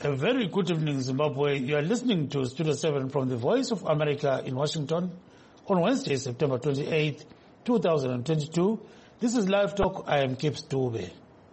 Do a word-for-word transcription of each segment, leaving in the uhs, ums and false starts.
A very good evening, Zimbabwe. You are listening to Studio seven from the Voice of America in Washington on Wednesday, September twenty-eighth, two thousand twenty-two. This is Live Talk. I am Kip Stube.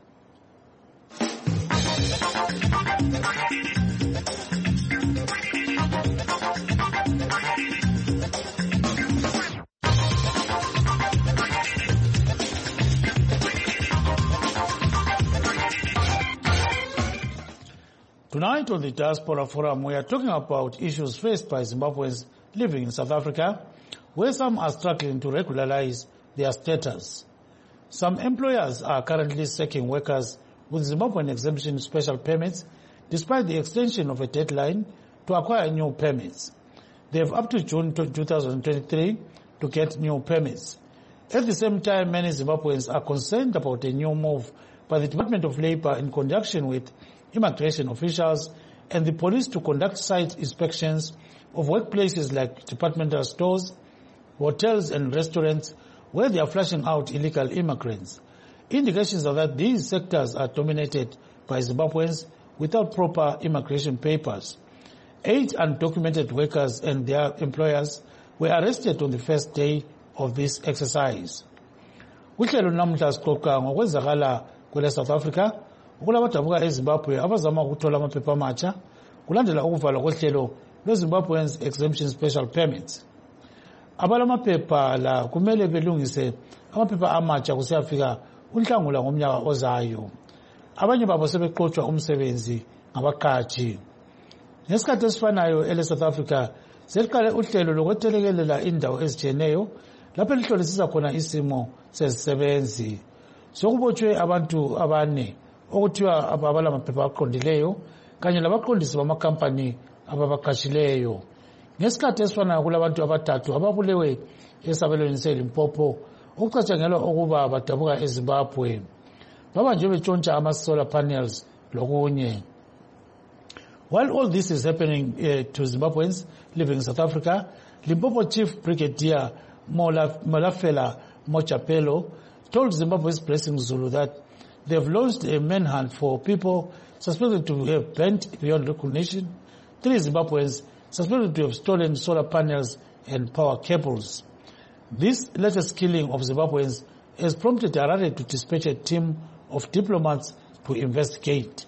Tonight on the Diaspora Forum, we are talking about issues faced by Zimbabweans living in South Africa, where some are struggling to regularize their status. Some employers are currently seeking workers with Zimbabwean exemption special permits, despite the extension of a deadline to acquire new permits. They have up to June two thousand twenty-three to get new permits. At the same time, many Zimbabweans are concerned about a new move by the Department of Labor in conjunction with immigration officials and the police to conduct site inspections of workplaces like departmental stores, hotels and restaurants where they are flushing out illegal immigrants. Indications are that these sectors are dominated by Zimbabweans without proper immigration papers. Eight undocumented workers and their employers were arrested on the first day of this exercise. Kuhlelo namuhla sixoxa ngokwenzakala kwele South Africa ukulabadabuka eZimbabwe abazama ukuthola amaphepha amatsha kulandela ukuvalwa kohlelo lweZimbabweans Exemption Special Permits. Abalamaphepha la kumele belungise amaphepha amatsha kusiyafika uNhlangula ngomnyaka ozayo. Abanye babo sebeqotshwa umsebenzi ngabaqhashi. Ngesikhathi esifanayo ele South Africa seliqale uhlelo lokwethelekelela indawo ezitshiyeneyo lapho lihlolisisa khona isimo sezisebenzi. Sokubotshwe abantu abane okuthiwa ababala amaphepha aqondileyo kanye labaqondisi bamakampani ababaqashileyo. Ngesikhathi esifanayo kulabantu abathathu ababulewe esabelweni seLimpopo okucatshangelwa ukuba badabuka eZimbabwe. Baba nje betshontsha ama-solar panels lokunye. While all this is happening uh, to Zimbabweans living in South Africa, Limpopo Chief Brigadier Molafela Mochapelo told Zimbabwe's Blessing Zulu that they have launched a manhunt for people suspected to have bent beyond recognition. Three Zimbabweans suspected to have stolen solar panels and power cables. This latest killing of Zimbabweans has prompted Harare to dispatch a team of diplomats to investigate.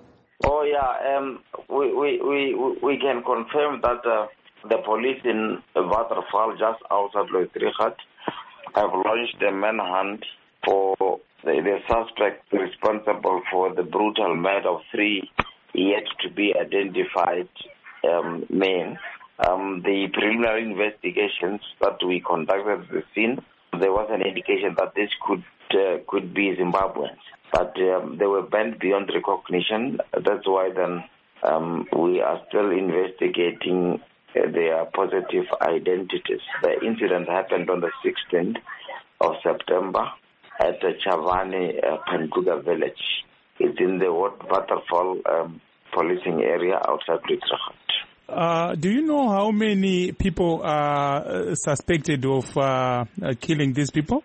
Oh yeah, um, we, we, we, we can confirm that uh, the police in Waterval, just outside Loitrigat, have launched a manhunt for the, the suspect responsible for the brutal murder of three yet to be identified um, men. Um, the preliminary investigations that we conducted at the scene, there was an indication that this could uh, could be Zimbabweans, but um, they were banned beyond recognition. That's why then um, we are still investigating uh, their positive identities. The incident happened on the sixteenth of September at the Chavani uh, Panduga village. It's in the Waterval um, policing area outside Utrecht. Uh, do you know how many people are uh, suspected of uh, uh, killing these people?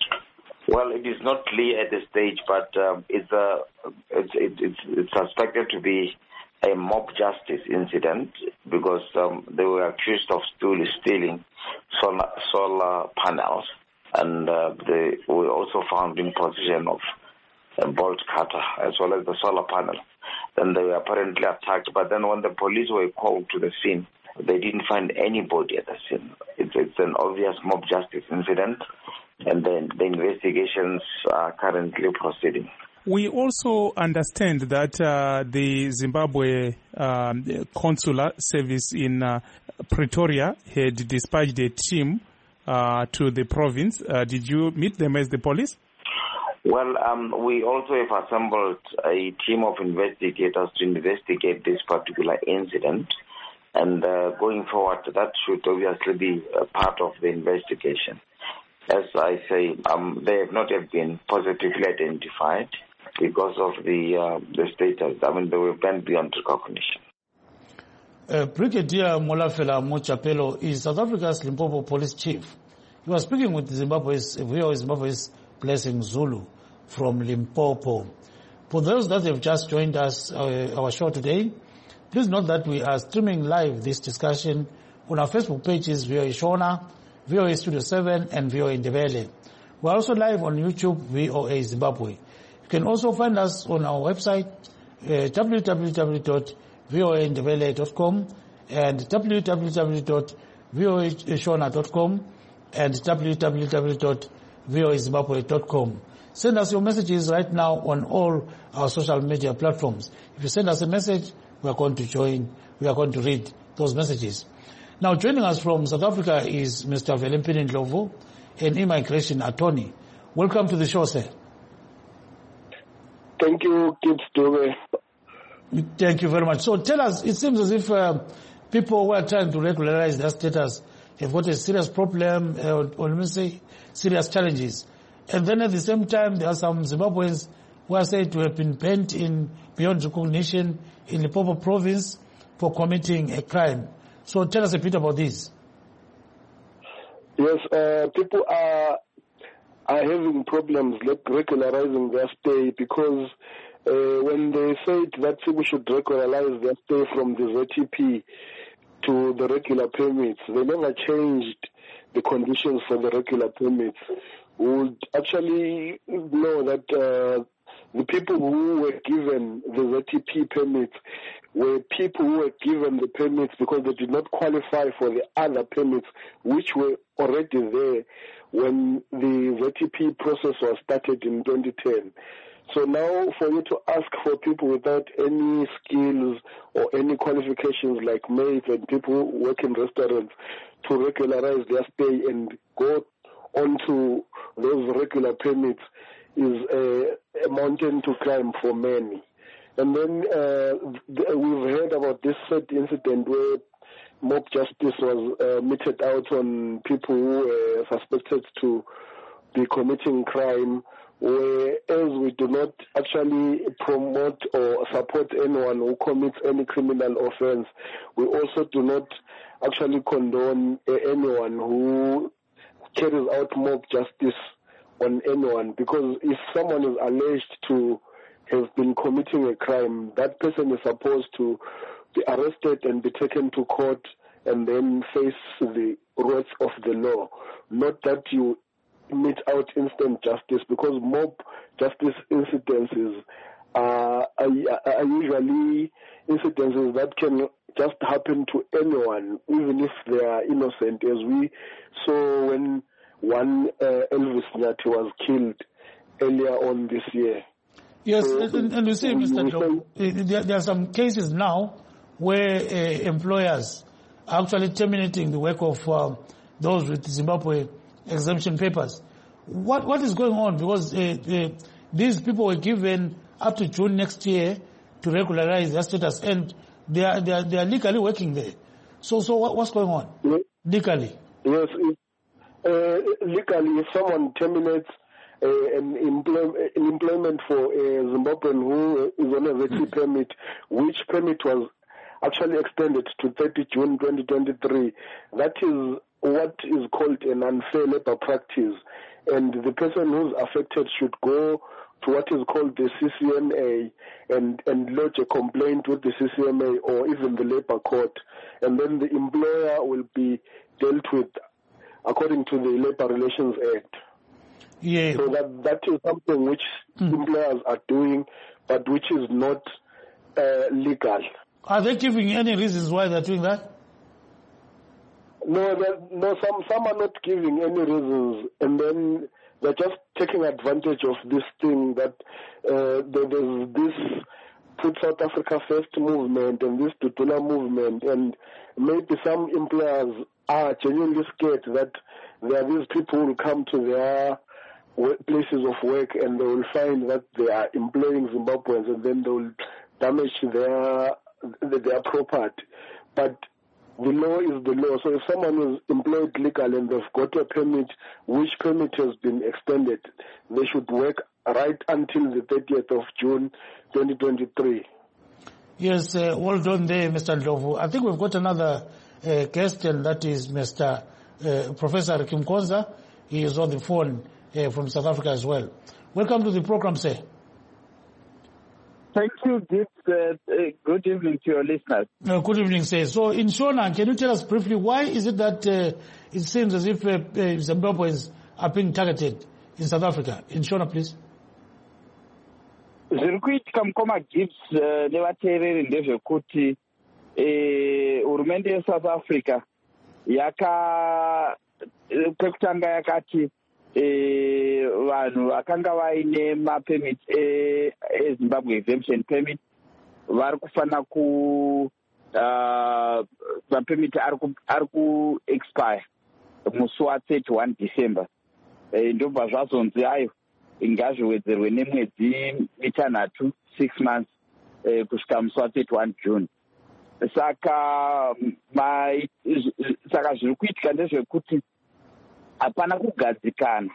Well, it is not clear at this stage, but um, it's, a, it's, it's, it's suspected to be a mob justice incident because um, they were accused of stealing solar, solar panels, and uh, they were also found in possession of a bolt cutter as well as the solar panel. Then they were apparently attacked, but then when the police were called to the scene, they didn't find anybody at the scene. It's, it's an obvious mob justice incident, and then the investigations are currently proceeding. We also understand that uh, the Zimbabwe um, consular service in uh, Pretoria had dispatched a team uh, to the province. Uh, did you meet them as the police? Well, um, we also have assembled a team of investigators to investigate this particular incident. And uh, going forward, that should obviously be a part of the investigation. As I say, um, they have not yet been positively identified because of the uh, the status. I mean, they were banned beyond recognition. Uh, Brigadier Molafela Mochapelo is South Africa's Limpopo police chief. He was speaking with Zimbabwe's, Zimbabwe's Blessing Zulu from Limpopo. For those that have just joined us, uh, our show today, Please note that we are streaming live this discussion on our Facebook pages, V O A Shona, V O A Studio seven, and V O A Ndebele. We are also live on YouTube, V O A Zimbabwe. You can also find us on our website, uh, w w w dot v o a ndebele dot com and w w w dot v o a shona dot com and w w w dot v o a zimbabwe dot com. Send us your messages right now on all our social media platforms. If you send us a message, we are going to join, we are going to read those messages. Now, joining us from South Africa is Mister Velempini Ndlovu, an immigration attorney. Welcome to the show, sir. Thank you, Kit Dube. Thank you very much. So tell us, it seems as if uh, people who are trying to regularize their status have got a serious problem, uh, or let me say, serious challenges. And then at the same time, there are some Zimbabweans who are said to have been banned in beyond recognition in Limpopo province for committing a crime. So tell us a bit about this. Yes, uh, people are are having problems like regularizing their stay because uh, when they said that people should regularize their stay from the Z T P to the regular permits, they never changed the conditions for the regular permits. We would actually know that uh, the people who were given the Z T P permits were people who were given the permits because they did not qualify for the other permits which were already there when the Z T P process was started in twenty ten. So now for you to ask for people without any skills or any qualifications like maids and people who work in restaurants to regularize their stay and go onto those regular permits is a, a mountain to climb for many. And then uh, th- we've heard about this sad incident where mob justice was uh, meted out on people who were suspected to be committing crime, whereas we do not actually promote or support anyone who commits any criminal offense. We also do not actually condone uh, anyone who carries out mob justice on anyone, because if someone is alleged to have been committing a crime, that person is supposed to be arrested and be taken to court and then face the wrath of the law, not that you mete out instant justice, because mob justice incidences are, are, are usually incidences that can just happen to anyone, even if they are innocent, as we saw when one uh, Elvis Nyati was killed earlier on this year. Yes, so, and, and you see, Mister Ndlovu, there, there are some cases now where uh, employers are actually terminating the work of uh, those with Zimbabwe exemption papers. What What is going on? Because uh, uh, these people were given up to June next year to regularize their status, and they are they are, they are legally working there. So so what, what's going on yes, legally? Yes, it, uh, legally, if someone terminates uh, an, employ- an employment for a Zimbabwean who is on a Z T permit, which permit was actually extended to thirtieth of June twenty twenty-three, that is what is called an unfair labor practice, and the person who's affected should go to what is called the C C M A and, and lodge a complaint with the C C M A or even the labor court, and then the employer will be dealt with according to the Labor Relations Act. Yeah. So that, that is something which mm. employers are doing, but which is not uh, legal. Are they giving any reasons why they're doing that? No, no. Some some are not giving any reasons, and then they're just taking advantage of this thing that uh, there's this Put South Africa First movement and this Tutula movement, and maybe some employers are genuinely scared that there are these people who will come to their places of work and they will find that they are employing Zimbabweans, and then they will damage their their property. But the law is the law. So if someone is employed legally and they've got a permit, which permit has been extended, they should work right until the thirtieth of June twenty twenty-three. Yes, uh, well done there, Mister Ndlovu. I think we've got another uh, guest, and that is Mister Uh, Professor Kim Konza. He is on the phone uh, from South Africa as well. Welcome to the program, sir. Thank you, Gibbs. Uh, uh, good evening to your listeners. Uh, good evening, sir. So, in Shona, can you tell us briefly why is it that uh, it seems as if uh, uh, Zimbabweans are being targeted in South Africa? In Shona, please. Zviri kuitika mukoma Gibbs nevateereri ndezvekuti hurumende yeSouth Africa yaka pekutanga yakati vanhu vakanga vaine mapemit eZimbabwe exemption permit vari kufanira ku mapemit ari ku expire musi wa31 December. Ndobva zvazonzi ayo ngazviwedzerwe nemwedzi mitanhatu six months kusvika musi wa31 June. Saka ma, saka zviri kuitika ndezvekuti hapana kugadzikana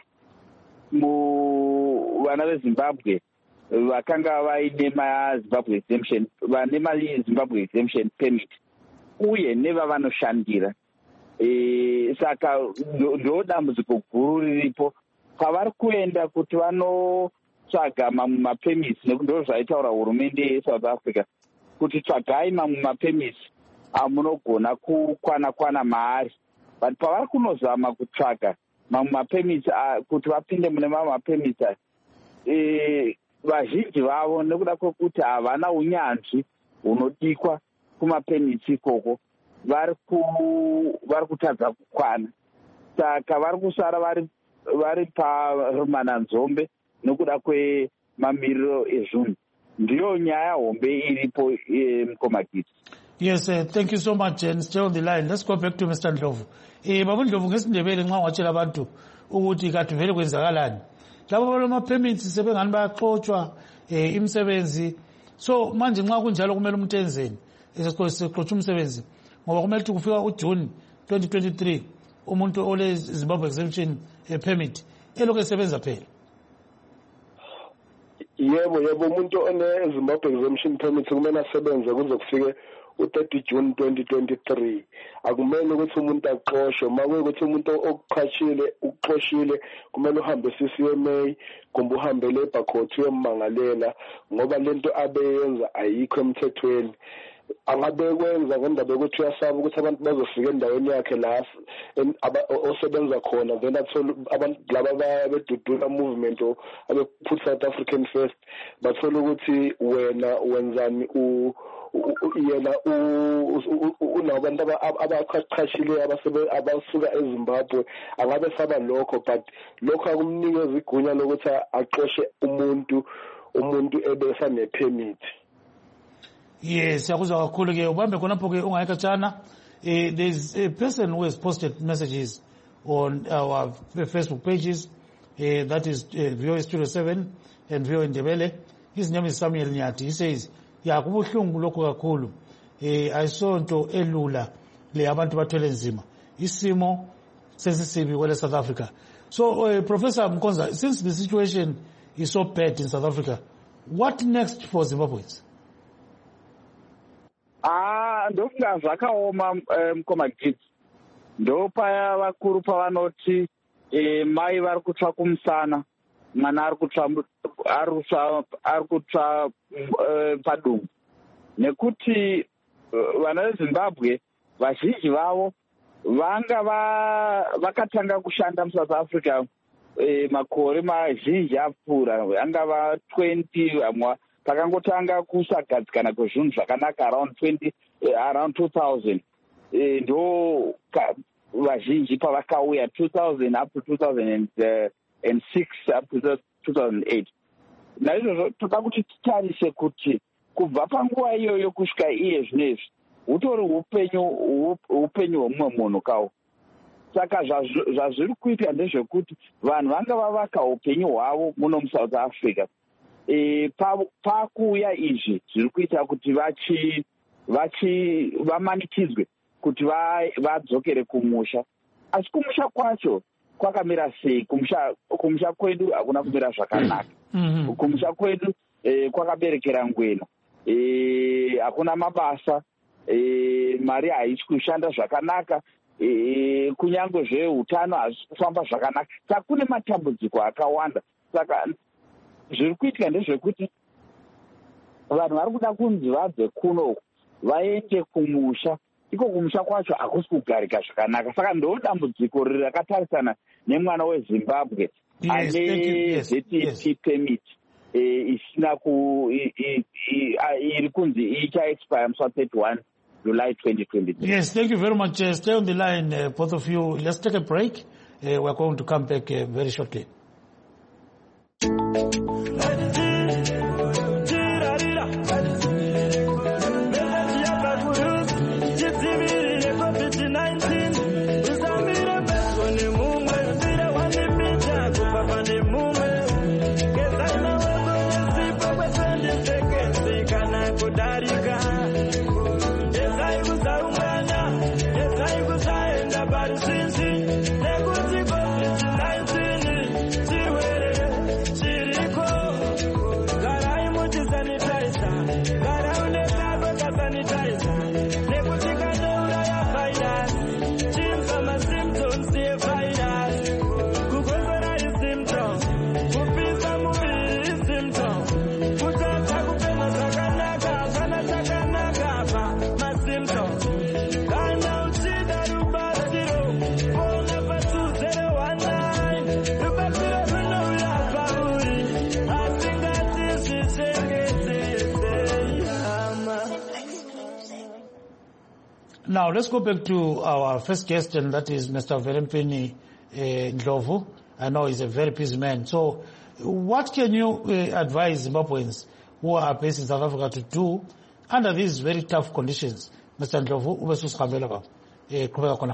muvana veZimbabwe vakanga vaine maZimbabwe exemption vane maZimbabwe exemption permit uye nevavanoshandira. E, saka ndo dambudziko guru riripo pavari kuenda kuti vanotsvaga mamwe mapemits ndo zvaitaura hurumende yeSouth Africa kuti tsvagai mamwe mapemits amunogona kukwana kwana maari, but pavari kunozama kutsvaga mamwe mapemits kuti vapinde mune mamwe mapemits e, vazhinji vavo nekuda kwekuti havana unyanzvi hunodikwa kumapemits ikoko vari ku vari kutadza kukwana, saka vari kusara vari vari parumananzombe nokuda kwemamiriro ezvunhu. Ndiyo nyaya hombe iripo mukoma Gibbs. Yes, uh, thank you so much, and stay on the line. Let's go back to Mister Ndlovu. Eh, Babu Ndlovu ngesindebele nxa watshela abantu ukuthi kathi vele kwenzakalani. Labo bama permits sebengani bayaxoxwa eh imisebenzi. So manje nxa kunjalo kumele umuntu enzeni? Esixoxa umsebenzi. Ngoba kumele ukuthi kufika uJune twenty twenty-three umuntu ole Zimbabwe exemption permit elokhu esebenza phela. Yebo yebo umuntu one Zimbabwe exemption permit kumele asebenze kuze kufike u-thirty June twenty twenty-three. Akumele ukuthi umuntu aqoshwe, makuye ukuthi umuntu okuqhashile uqoshile kumele uhambe C C M A kumbe uhambe labor court uyemmangalela ngoba lento abeyenza ayikho emthethweni. Angabe kwenza ngendaba yokuthi uyasaba ukuthi abantu bazofika endaweni yakhe la osebenza khona, then athola abantu laba bedudula movement abe put South African first bathola ukuthi wena wenzani u yena unabantu abaqhashile abasuka eZimbabwe. Angabe saba lokho, but lokho akumnikeza igunya lokuthi aqoshe umuntu umuntu ebesa nepermit. Yes, yakuzwa kakhulu ke ubambe khonapho ke ungayikatshana. Eh, there's a person who has posted messages on our Facebook pages. Uh, that is uh, V O A Studio seven and V O A Ndebele. His name is Samuel Nyati. He says, ya kubuhlungu lokho kakhulu. Eh, ayisonto elula le abantu bathwele nzima. Isimo sesisibi kwele South Africa. So uh, Professor Mkonza, since the situation is so bad in South Africa, what next for Zimbabweans? Ah, ndofunga zvakaoma mukoma Gibbs. Ndo paya vakuru pavanoti eh, mai vari kutsva kumusana, mwana ari kutsva ari kutsva ari kutsva padumbu. Nekuti vana veZimbabwe vazhinji vavo vanga vakatanga kushanda muSouth Africa eh, makore mazhinji apfuura, vanga va twenty vamwe pakangotanga kusagadzikana kwezvinhu zvakanaka around twenty uh, around two thousand uh, ndo vazhinji pavakauya two thousand up to two thousand six up to two thousand eight. Naizvozvo toda kuti titarise kuti kubva panguva iyoyo kusvika iye zvinezvi hutori upenyu upenyu hwomumwe munhu kawo. Saka zvazviri kuita ndezvekuti vanhu vanga vavaka upenyu hwavo muno muSouth Africa. E, pakuuya izvi zviri kuita kuti vachi vachi vamanikidzwe kuti vadzokere kumusha, asi kumusha kwacho kwakamira sei? Kumusha kumusha kwedu hakuna kumira zvakanaka. Mm-hmm. Kumusha kwedu e, kwakaberekera ngwena, e, hakuna mabasa, e, mari haisi kushanda zvakanaka, e, kunyange zveutano hazisi kufamba zvakanaka. Saka kune matambudziko akawanda. Saka zviri kuitika ndezvekuti vanhu vari kuda kunzi vabve kuno vaende kumusha, iko kumusha kwacho hakusi kugarika zvakanaka. Saka ndo dambudziko riri rakatarisana nemwana weZimbabwe ane Z T P permit isina ku iri kunzi icha expire musi thirty-one July twenty twenty-three. Yes, thank you very much. Uh, stay on the line, uh, both of you. Let's take a break. Uh, we're going to come back uh, very shortly. Now, let's go back to our first guest, and that is Mister Velempeni uh, Ndlovu. I know he's a very busy man. So, what can you uh, advise Zimbabweans who are based in South Africa to do under these very tough conditions? Mister Ndlovu, ubesus kambela kubeka khona.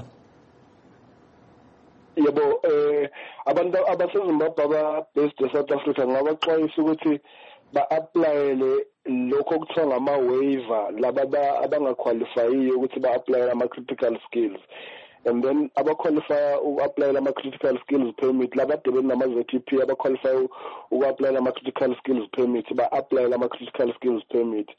Yebo, eh abantu abaseZimbabwe aba based in South Africa ngabaxwayisa ukuthi ba-applyele lokho okuthiwa ngama-waiver laba abangaqualifyiyo ukuthi ba-applyele ama-critical skills, and then abaqualifya uku-applyela ama-critical skills permit laba adebeni nama-Z T P abaqualifya uku-applyela ama-critical skills permit ba-applyele ama-critical skills permit.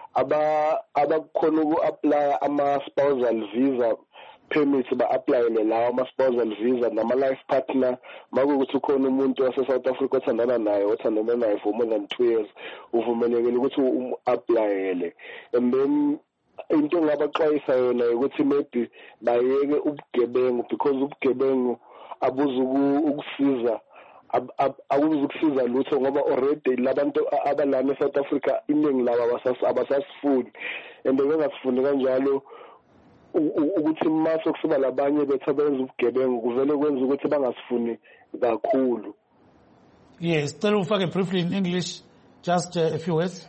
Abakhona uku-apply ama-spousal visa permits ba-applyele lawo ama-spousal visa nama-life partner makuwukuthi ukhona umuntu wase-South Africa othandana naye othandana naye for more than two years uvumelekile ukuthi um-applyele. And then into engabaxwayisa yona ukuthi maybe bayeke ubugebengu, because ubugebengu abuza ukusiza akubuza ukusiza lutho ngoba already labantu abalana eSouth Africa iningi labo abasasifuni, and bengasifuni kanjalo ukuthi maso kusiba labanye bethu benza ubugebengu kuvele kwenza ukuthi bangasifuni kakhulu. Yes, tell ufake briefly in English, just uh, a few words.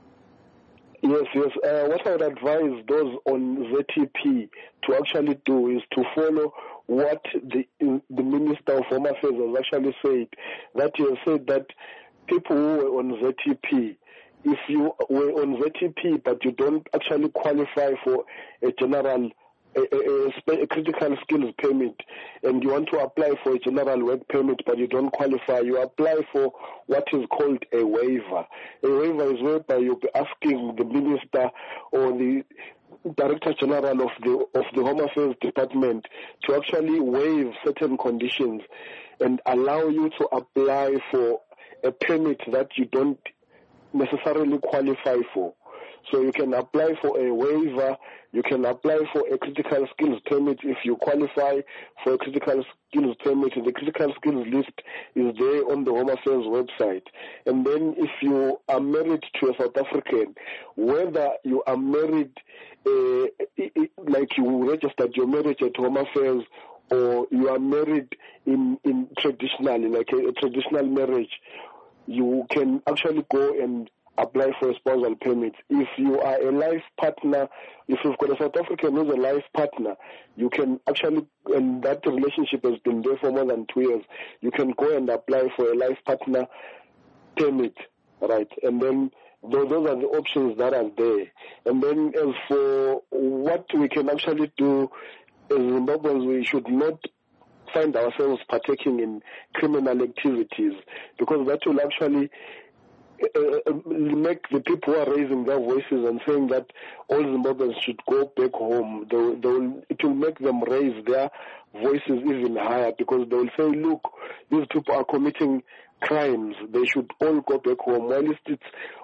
Yes, yes. Uh, what I would advise those on Z T P to actually do is to follow what the the Minister of Home Affairs has actually said. That he has said that people who were on Z T P, if you were on Z T P but you don't actually qualify for a general A, a, a critical skills permit, and you want to apply for a general work permit but you don't qualify, you apply for what is called a waiver. A waiver is whereby you'll be asking the minister or the Director General of the of the Home Affairs Department to actually waive certain conditions and allow you to apply for a permit that you don't necessarily qualify for. So you can apply for a waiver, you can apply for a critical skills permit if you qualify for a critical skills permit. The critical skills list is there on the Home Affairs website. And then if you are married to a South African, whether you are married, uh, like you registered your marriage at Home Affairs, or you are married in, in traditionally, like a, a traditional marriage, you can actually go and apply for a spousal permit. If you are a life partner, if you've got a South African who's a life partner, you can actually, and that relationship has been there for more than two years, you can go and apply for a life partner permit, right? And then those, those are the options that are there. And then as for what we can actually do as Zimbabweans, we should not find ourselves partaking in criminal activities, because that will actually Uh, make the people who are raising their voices and saying that all Zimbabweans should go back home. They will, they will, it will make them raise their voices even higher, because they will say, look, these people are committing crimes. They should all go back home. While it's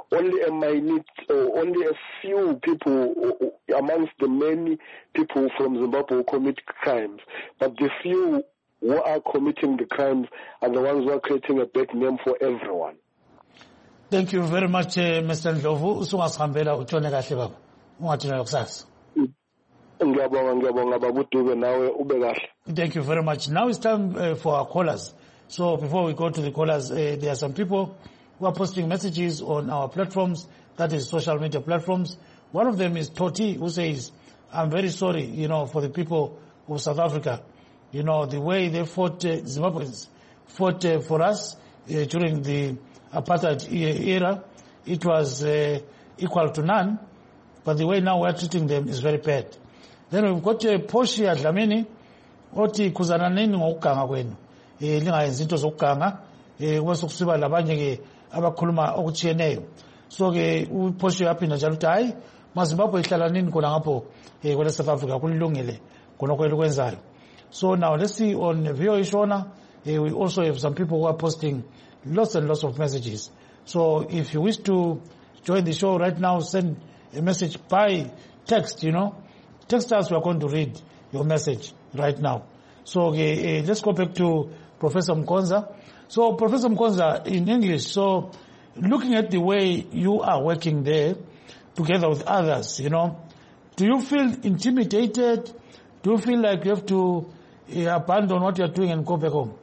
only a minute, or only a few people amongst the many people from Zimbabwe who commit crimes. But the few who are committing the crimes are the ones who are creating a bad name for everyone. Thank you very much, uh, Mister Ndlovu. Usungasihambela utshone kahle baba. Ungathina yokusasa. Ngiyabonga ngiyabonga baba uDube nawe ube kahle. Thank you very much. Now it's time uh, for our callers. So before we go to the callers, uh, there are some people who are posting messages on our platforms, that is social media platforms. One of them is Toti, who says, I'm very sorry, you know, for the people of South Africa. You know, the way they fought, uh, Zimbabweans fought uh, for us uh, during the apartheid era, it was uh, equal to none, but the way now we're treating them is very bad. Then we've got uh, Portia Dlamini, oti kuzana nini ngokuganga kwenu. Eh lingayenza into zokuganga, eh kwasukusiba labanye ke abakhuluma okutshiyeneyo. So ke uPortia yaphinda njalo uthi hayi maZimbabwe ihlala nini khona ngapho eh kwele South Africa kulilungile khona kwelo kwenzayo. So now let's see on V O A Shona, uh, we also have some people who are posting lots and lots of messages. So if you wish to join the show right now, send a message by text, you know. Text us, we are going to read your message right now. So uh, uh, let's go back to Professor Mkonza. So Professor Mkonza, in English, so looking at the way you are working there together with others, you know, do you feel intimidated? Do you feel like you have to uh, abandon what you're doing and go back home?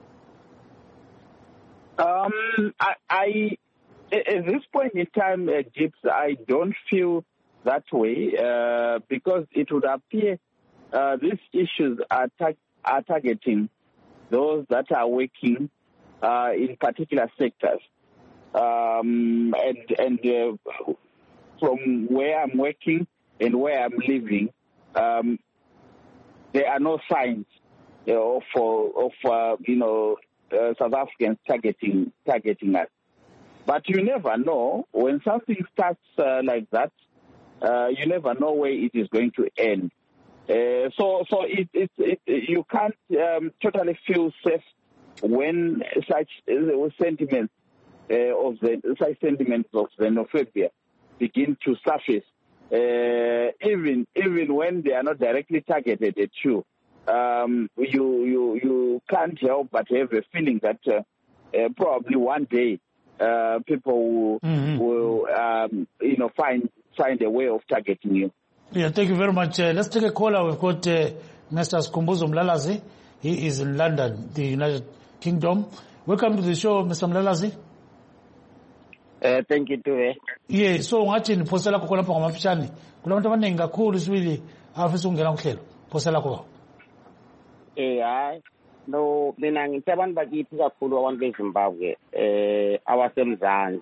Um, I, I, at this point in time, uh, Gibbs, I don't feel that way uh, because it would appear uh, these issues are, ta- are targeting those that are working uh, in particular sectors. Um, and and uh, from where I'm working and where I'm living, um, there are no signs uh, of, of uh, you know, uh, South Africans targeting targeting us. But you never know. When something starts uh, like that, uh, you never know where it is going to end. Uh, so so it, it, it, you can't um, totally feel safe when such uh, sentiments uh, of the such sentiments of xenophobia begin to surface. Uh, even even when they are not directly targeted at you, um, you you you can't help but have a feeling that uh, uh, probably one day uh, people will, mm-hmm. will um, you know find find a way of targeting you. Yeah, thank you very much. Uh, let's take a caller. We've got uh, Mister Skhumbuzo Mlalazi. He is in London, the United Kingdom. Welcome to the show, Mister Mlalazi. Uh, thank you too. Yeah, so ngathi niphosela khona lapha ngamafishane. Kunabantu abaningi kakhulu sibili afisa ukungena kuhlelo. Phosela khona. Eh hayi. No, mina ngithi abantu bakithi kakhulu abantu beZimbabwe eh awasemzansi.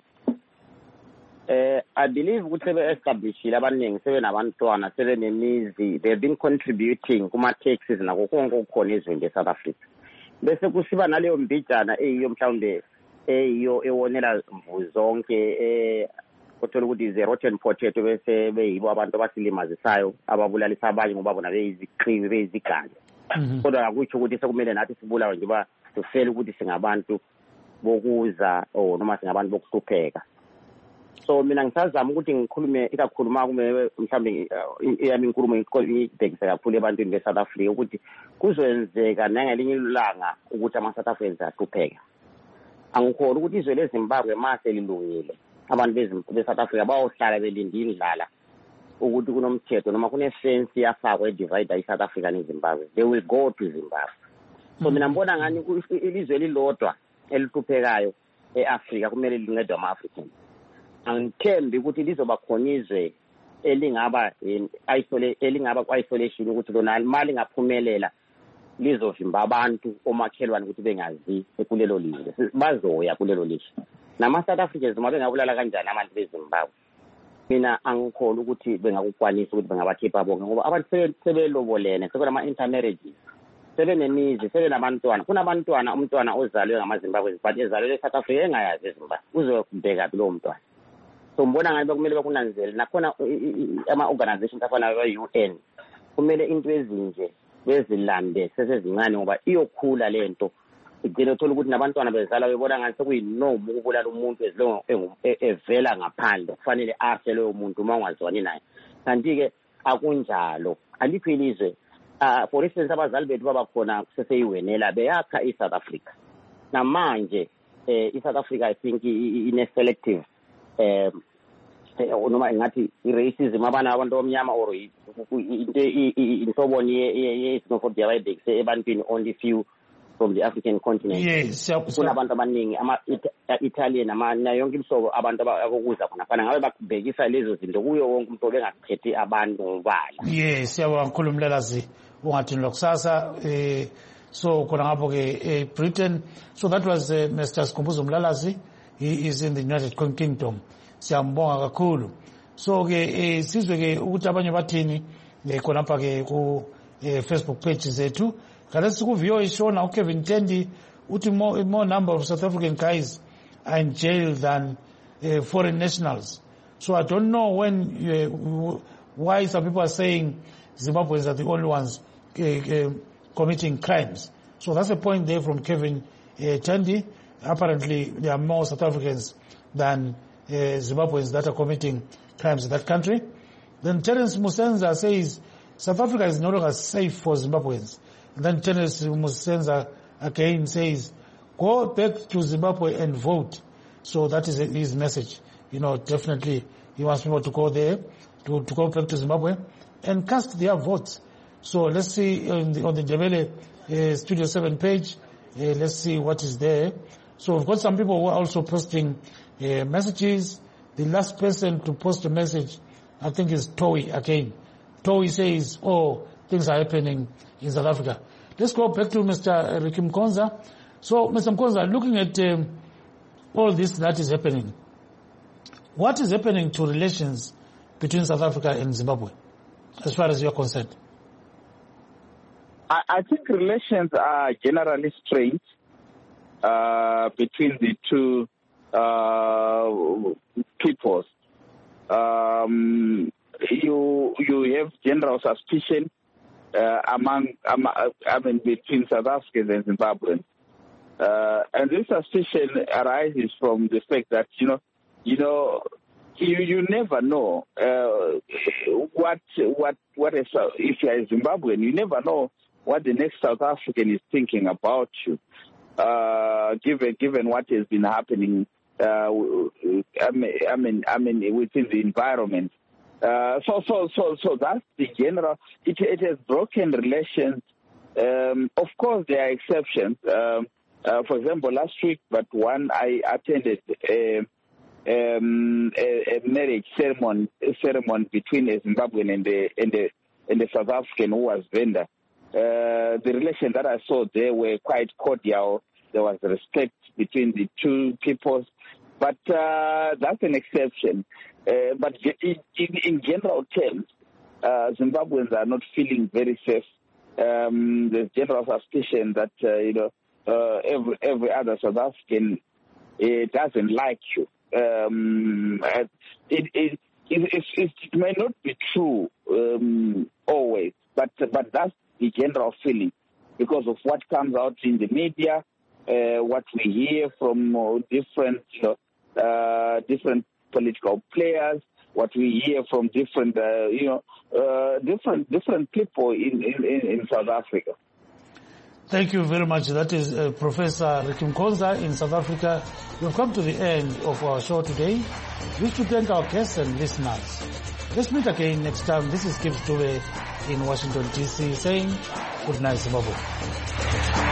Uh, I believe ukuthi sebe establishile abaningi sebe nabantwana sebe nemizi, they've been contributing kuma taxes nako konke okukhona ezweni eSouth Africa. Bese kusiba naleyo mbijana eyiyo mhlawumbe eyiyo ewonela mvuzo zonke eh kuthola ukuthi ze rotten potato bese beyibo abantu abasilimazisayo ababulalisa abanye ngoba bona beyiziqhiwi beyizigange. Kodwa akutsho ukuthi sekumele nathi sibulawe nje ba sifele ukuthi singabantu bokuza o noma singabantu bokuhlupheka. So mina ngisazama ukuthi ngikhulume ikakhuluma kume mhlambe iyami inkulumo ngibhekisa kakhulu ebantwini beSouth Africa ukuthi kuzoyenzeka nangelinye ilanga ukuthi ama-South Africans ahlupheka. Angikholwa ukuthi izwe leZimbabwe mase lilungile abantu beSouth Africa bayohlala belinde indlala ukuthi kunomthetho noma kunefence yafakwa edivide iSouth Africa neZimbabwe. They will go to Zimbabwe. So mina ngibona ngani ilizwe lilodwa elihluphekayo eAfrika kumele lincedwe ama-Africans. Angithembi ukuthi lizoba khona izwe elingaba isolate elingaba isolation ukuthi lona imali ngaphumelela lizovimba abantu omakhelwane ukuthi bengazi kulelo lizwe bazoya kulelo lizwe. Nama-South Africans uma bengabulala kanjani abantu beZimbabwe, mina angikholwa ukuthi bengakukwanisa ukuthi bengabakhipha bonke ngoba abantu sebelobolene sekunama-intermarriages sebenemizi sebenabantwana. Kunabantwana umntwana ozalwe ngamaZimbabwe but ezalwe eSouth Africa engayazi eZimbabwe uzobheka kulowo mntwana. So mbona ngabe kumele bakunanzele nakhona ama-organizations afana ne-U N kumele into ezinje bezilande sesezincane ngoba iyokhula lento igcine uthola ukuthi nabantwana bezala bebona ngathi sekuyinoma ukubulala umuntu evela ngaphandle kufanele afe loyo muntu uma ungazwani naye. Kanti-ke akunjalo, alikho ilizwe uh, for instance abazali bethu babakhona kuseseyiwenela beyakha i-South Africa. Namanje eh, i-South Africa I think ine-selective um noma ingathi i-racism abana abantu omnyama or into inhloboni ye-xenophobia bayibhekise ebantwini only few from the African continent. Yes, kunabantu abaningi ama-Italian nayo yonke imihlobo abantu abakuza khona fana ngabe bakubhekisa lezo zinto kuyo wonke umuntu obengakhethi abantu ngobala. Yes, siyabonga kakhulu Mlelasi ungathini lokusasa eh so khona ngapho ke Britain. So that was uh, Mister Sikhumbuzo Mlelasi. He is in the United Kingdom. Siyambonga kakhulu. So ke eh, sizwe ke ukuthi abanye bathini khona lapha ke ku eh, Facebook page zethu. Kalesi ku V O ishona uKevin Tendi uthi more, more number of South African guys are in jail than uh, foreign nationals. So I don't know when uh, why some people are saying Zimbabweans are the only ones uh, uh, committing crimes. So that's a point there from Kevin uh, Tendi. Apparently there are more South Africans than uh, Zimbabweans that are committing crimes in that country. Then Terence Musenza says South Africa is no longer safe for Zimbabweans. And then Terence Musenza again says, go back to Zimbabwe and vote. So that is his message. You know, definitely he wants people to go there, to, to go back to Zimbabwe and cast their votes. So let's see on the, on the Ndebele uh, Studio seven page, uh, let's see what is there. So we've got some people who are also posting uh, messages. The last person to post a message, I think, is Toy again. Toy says, oh, things are happening in South Africa. Let's go back to Mister Ricky Mkonza. So, Mister Mkonza, looking at um, all this that is happening, what is happening to relations between South Africa and Zimbabwe, as far as you're concerned? I, I think relations are generally strained uh, between the two uh, peoples. Um, you you have general suspicion uh, among, among I mean between South Africans and Zimbabweans, uh, and this suspicion arises from the fact that you know you know you you never know uh, what what what is uh, if you are a Zimbabwean, you never know what the next South African is thinking about you, uh, given given what has been happening. Uh, I mean, I mean, I mean, within the environment. Uh, so, so, so, so that's the general. It, it has broken relations. Um, of course, there are exceptions. Um, uh, for example, last week, but one I attended a, um, a, a marriage ceremony, a ceremony between a Zimbabwean and the and the and the South African who was vendor. Uh, the relations that I saw there were quite cordial. There was respect between the two peoples. But uh, that's an exception. Uh, but in, in general terms, uh, Zimbabweans are not feeling very safe. Um, there's general suspicion that uh, you know uh, every every other South African uh, doesn't like you. Um, it, it, it, it, it may not be true um, always, but but that's the general feeling because of what comes out in the media. Uh, what we hear from uh, different, you know, uh, different political players, what we hear from different, uh, you know, uh, different different people in, in, in South Africa. Thank you very much. That is uh, Professor Ricky Mkonza in South Africa. We've come to the end of our show today. We should thank our guests and listeners. Let's meet again next time. This is Gibbs Dube in Washington, D C saying good night, Zimbabwe.